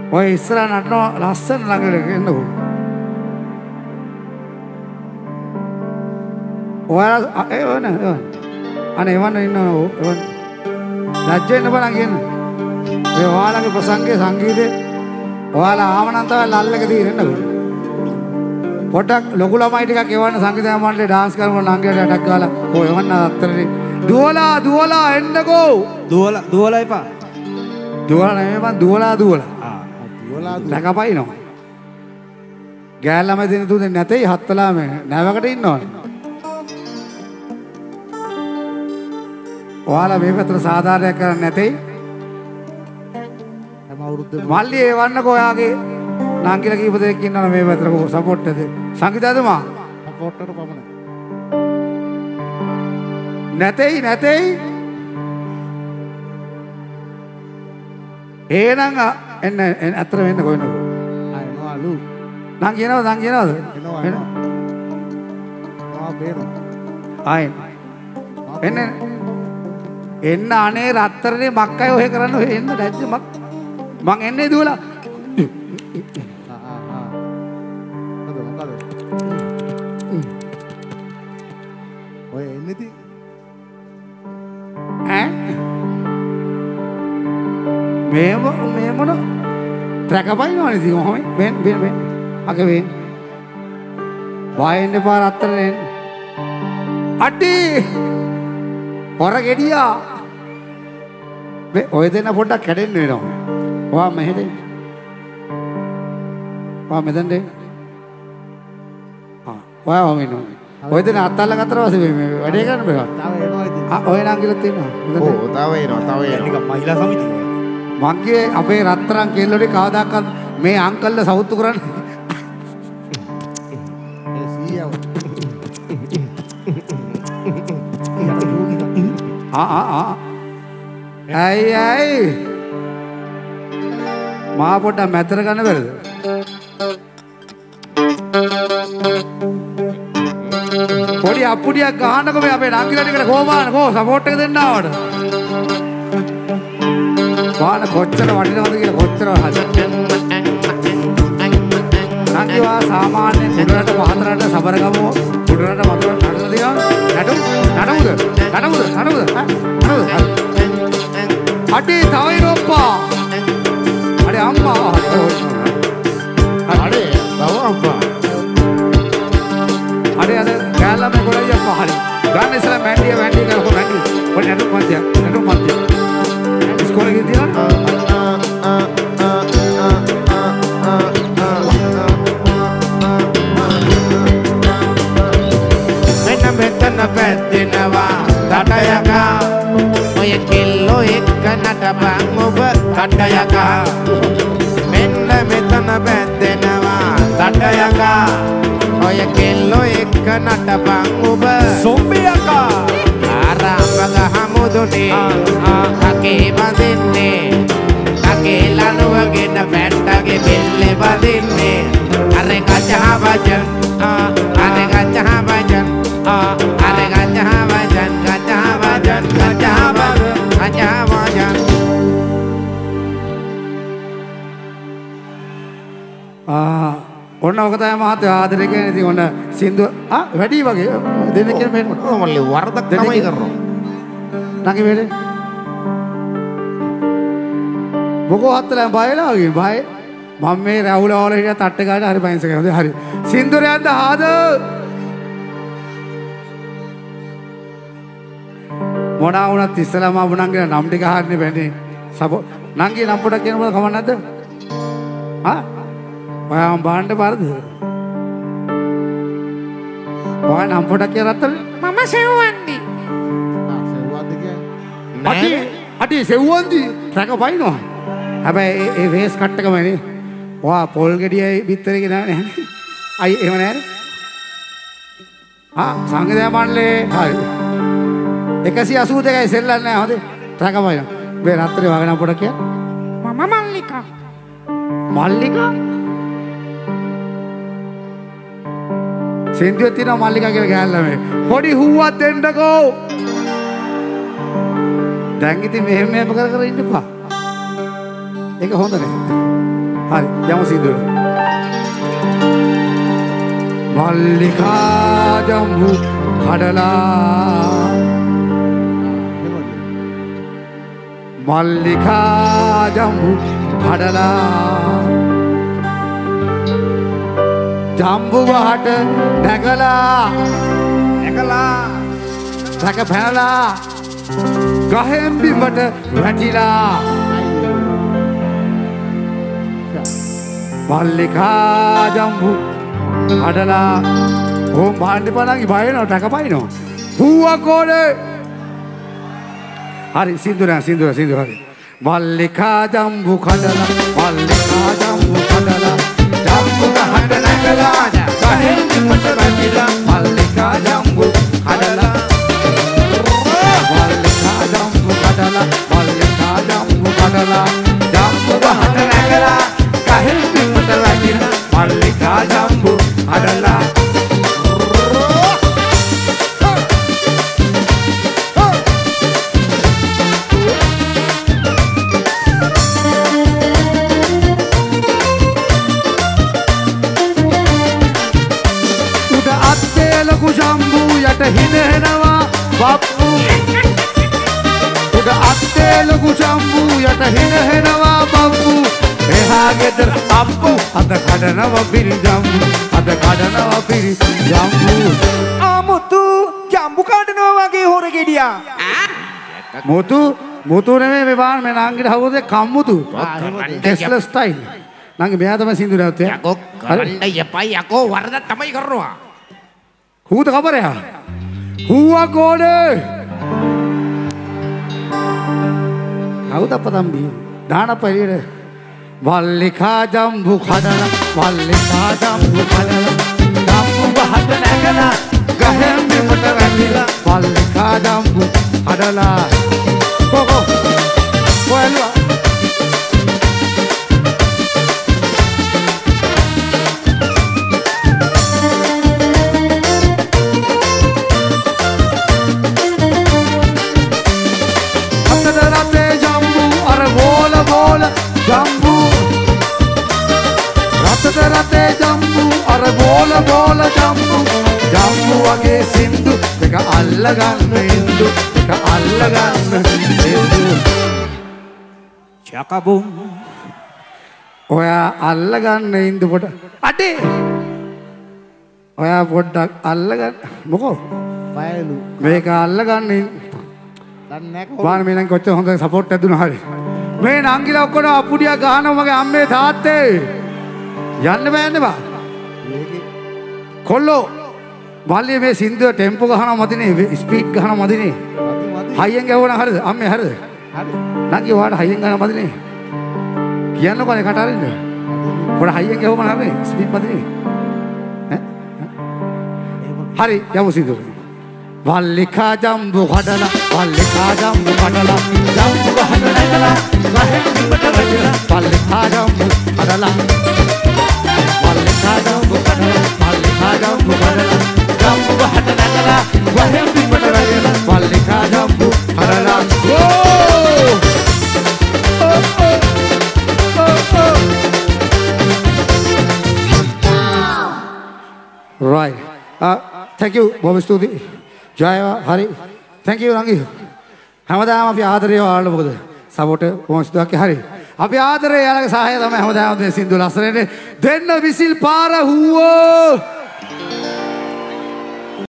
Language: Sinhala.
ඔය ඉස්සරහ නටන ලස්සන ළඟට එන්නකෝ. ඔයාලා එවන අනේ එවන්න ඉන්නව එවන්න. ලැජ්ජ වෙන්න බලන් කියන්න. ඔය ඔයාලගේ ප්‍රසංගයේ සංගීතේ ඔයාලා ආවනම් තමයි ලල්ලක තියෙන්නකෝ. පොඩක් ලොකු ළමයි ටිකක් එවන්න සංගීත මණ්ඩලේ ඩාන්ස් කරනකොට ළඟට ඇටක් ගාලා ඔය එවන්න අත්තරේ දුවලා එන්නකෝ. දුවලා එපා. දුවලා නෙමෙයි මං දුවලා දැකපයින්නවා. ගෑල්ලාම දෙන තුනේ නැතේ හත්ලා මේ නැවකට ඉන්නවනේ. ඔයාලා මේ පැත්තට සාධාරණයක් කරන්නේ නැතේ. හැම අවුරුද්දම මල්ලි එවන්නකෝ ඔයාගේ නංගිලා කීප දෙනෙක් ඉන්නවනේ මේ පැත්තට කො සපෝට් එකද? සංගීතයදමා සපෝට් එකට පමණ. නැතේ. එහෙනම් එන්න අතර වෙන්න කොහෙනද? ආයනවලු. නං කියනවද? එනවා. බේරෝ. ආයෙ. එන්න අනේ රත්තරනේ මක්කයි ඔහෙ කරන්න ඔහෙ එන්න දැද්ද මං එන්නේ දුවලා. ඔය එන්නේදී මේ මොන ට්‍රැකපයින්වනේ ඉතින් ඔහොම වෙන් අගේ වෙන් වයින් දෙපාර අත්තරනේ අඩි හොර ගෙඩියා මේ ඔය දෙන්න පොඩ්ඩක් කැඩෙන්න වෙනවා. ඔයා මෙහෙද ඔයා මෙතෙන්ද ඔයා ඔහොම ඉන්නවා. ඔය දෙන්න අත්අල්ල ගත්තා පස්සේ මේ වැඩේ කරන්න බෑ. තව එනවා ඉතින්. ඔය නංගිලත් ඉන්නවා. ඔව් තව එනවා. නිකන් මහිලා සමිතිය. මංගේ අපේ රත්තරන් කෙල්ලෝනේ කවදාකවත් මේ අංකල්ල සවුත්තු කරන්නේ. ඒ සීයව. ඇයි මා පොඩ්ඩක් මැතර ගන්න බැරිද? පොඩි අප්පුඩියක් ගහන්නකො මේ අපේ නංගිලා ටිකට කොහොම සපෝට් එක දෙන්න ආවට. බාන කොච්චර වටිනවද කියලා කොච්චර නංගිවා සාමාන්‍යයෙන් කුඩරට පහතරට සබරගමු කුඩරට වතුරට නඩලා දෙනවා. නඩමුද අඩේ තව ඉරොප්පා අඩේ අම්මා අඩේ තව අම්මා අඩේ අද ගෑල්ලා මේ ගොඩයි අප්පා හරි ගන්න ඉස්සලා මැන්ඩිය කරපො මැන්ඩි ඔය නඩු මන්තිය ඉස්කෝලේ ගිහින් මෙතන පැද්දෙනවා රටයකා ඔය කෙල්ලෝ එක්ක නටපන් ඔබ රටයකා මෙන්න මෙතන පැද්දෙනවා රටයකා ඔය කෙල්ලෝ එක්ක නටපන් ඔබ සොම්බියකා ආරාමග හමුදුනේ අකේ වදින්නේ අකේ ලනුවගෙන පැට්ටගේ බෙල්ලේ වදින්නේ අරේ ගජහ වජන් අරේ ගජහ වජන් අරේ ගජහ වජන් ඔන්න ඔක තමයි මහත්තයා ආදරේ කියන්නේ. ඉතින් ඔන්න සින්දුව වැඩි වගේ දෙන්න කියන මේ මල්ලි වරදක් තමයි කරනවා. නැගි වෙලේ මොකෝ හත්තලා බයලා වගේ බය මම මේ රැවුල වල හිටිය තට්ට ගාලා හරි පයින්ස කරනවා. හරි සින්දුරයන්ද ආද මොනා වුණත් ඉස්සලා මම නංගිලා නම් ටික අහන්නේ බැන්නේ. සපෝ නංගි නම් පොඩක් කියනකොට කමක් නැද්ද? ඔයා බාන්න පාරද? ඔයා නම් පොඩක් කියලා රත්තර මම සෙව්වන්දි. සෙව්වන්දි කියන්නේ? අටි සෙව්වන්දි ට්‍රැක පයින්නවා. හැබැයි ඒ වේස් කට් එකම නේ. ඔයා පොල් ගෙඩියයි බිත්තරේ ගෙනා නැහැ. අයි එහෙම නැහැ. සංගීත මණ්ඩලේ හරි 182යි සෙල්ලන්නේ නැහැ හොඳේ. ට්‍රැක පයින්නවා. මේ රත්තරේ වගේ නම් පොඩක් කියන්න. මම මල්ලිකා. මල්ලිකා සින්දුවේ තියෙනවා මල්ලිකා කියලා ගෑල්ලා මේ. පොඩි හුවක් දෙන්නකෝ. දැන් ඉතින් මෙහෙම කර ඉන්නපා. ඒක හොඳ නෑ. හරි යමු සින්දුව. මල්ලිකා ජම්බු කඩලා මල්ලිකා ජම්බු කඩලා ජම්බු වහට නැගලා සැක පැනලා ගහෙන් බිමට වැටිලා මල්ලිකා ජම්බු කඩලා ඕම් බාණ්ඩ පලංගි බයනවා ටැකපයිනවා හුවා කෝඩේ හරි සින්දුව හරි මල්ලිකා ජම්බු කඩලා මල්ලිකා ජම්බු කඩලා ජම්බු ගහට නැගලා ගහෙන් බිමට වැටිලා මල්ලිකා ජම්බු කඩලා මල්ලිකා ජම්බු කඩලා මල්ලිකා ජම්බු කඩලා ජම්බු ගහට නැගලා ගහෙන් බිමට වැටිලා මල්ලිකා ජම්බු කඩලා ජම්බු යට හිනහෙනවා බප්පු උඩ අත්තේ ලොකු ජම්බු යට හිනහෙනවා බප්පු එහා ගෙදර අප්පු අද කඩනවා පිරි ජම්බු අද කඩනවා පිරි ජම්බු ආමුතු ජම්බු කඩනවා වගේ හොර ගෙඩියා මුතු නෙමෙයි මේ බාන මේ නංගිට හවුදේ කම්මුතු ටෙස්ලා ස්ටයිල් නංගි මෙයා තමයි සින්දු නැවතේ යකෝ කරන්න යපයි යකෝ වරද තමයි කරනවා හූත කපරයා හුවා කෝඩේ හවුදප්ප තම්බි දානප්ප එළියට මල්ලිකා ජම්බු කඩලා මල්ලිකා ජම්බු කඩලා ජම්බු බහට නැගලා ගහෙන් බිමට වැටිලා මල්ලිකා ජම්බු කඩලා කොකෝ කොහෙලුවා ජම්බු රතේ ජම්බු අර බෝල ජම්බු ජම්බු වගේ සින්දු එක අල්ලගන්න ඉන්දු එක අල්ලගන්න ඉන්දු චකබුම් ඔයා අල්ලගන්න ඉන්දු පොට අඩේ ඔයා පොඩ්ඩක් අල්ලගන්න මොකෝ බයලු මේක අල්ලගන්න දන්නේ නැහැ බාන මේ නම් කොච්චර හොඳ සපෝට් එකක් දුන්නා හරි මේ නංගිලා ඔක්කොම අපුඩියක් ගහනවා මගේ අම්මේ තාත්තේ යන්න බෑනේ කොල්ලෝ මල්ලියේ මේ සින්දුව ටෙම්පෝ ගහනවා මදිනේ ස්පීඩ් ගහනවා මදිනේ හයියෙන් ගහවන හරිද අම්මේ හරිද හරි නංගි ඔයාලට හයියෙන් ගහනවා මදිනේ කියන්නකෝ නේ කට අරින්න පොඩ හයියෙන් ගහවම හරිනේ ස්පීඩ් මදිනේ හරි යමු සින්දුව මල්ලිකා ජම්බු කඩලා මල්ලිකා ජම්බු කඩලා ජම්බු ගහට නැගලා ගහෙන් බිමට වැටිලා මල්ලිකා ජම්බු කඩලා මල්ලිකා ජම්බු කඩලා මල්ලිකා ජම්බු කඩලා ජම්බු ගහට නැගලා ගහෙන් බිමට වැටිලා මල්ලිකා ජම්බු කඩලා right thank you බොහොම ස්තුතියි ජය හරි thank you නංගි හැමදාම අපි ආදරේ ඔයාලට මොකද සපෝට් කොහොමද හරි අපි ආදරේ යාළගේ සහාය තමයි හැමදාම දෙන සින්දු ලස්සනට දෙන්න විසිල් පාර හුවෝ